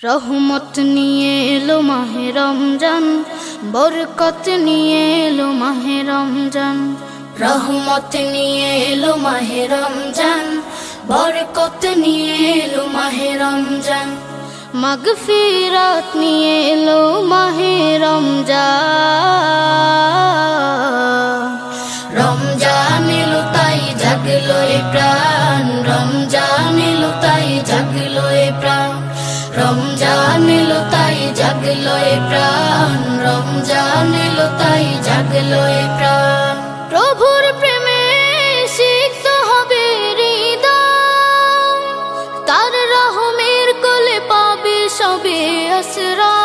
রহমত নিয়ে এলো মাহে রমজান, বরকত নিয়ে এলো মাহে রমজান। রহমত নিয়ে এলো মাহে রমজান, বরকত নিয়ে এলো মাহে রমজান। মাগফিরাত নিয়ে এলো মাহে রমজান। রমজান এলো তাই জাগলো এ প্রাণ, রমজান এলো তাই জাগলো এ প্রাণ। রমজান এলো তাই জাগলো এ প্রাণ, রমজান এলো তাই জাগলো এ প্রাণ। প্রভুর প্রেমে সিক্ত হবে হৃদয়, তার রহমের কোলে পাবে সবে আশ্রয়।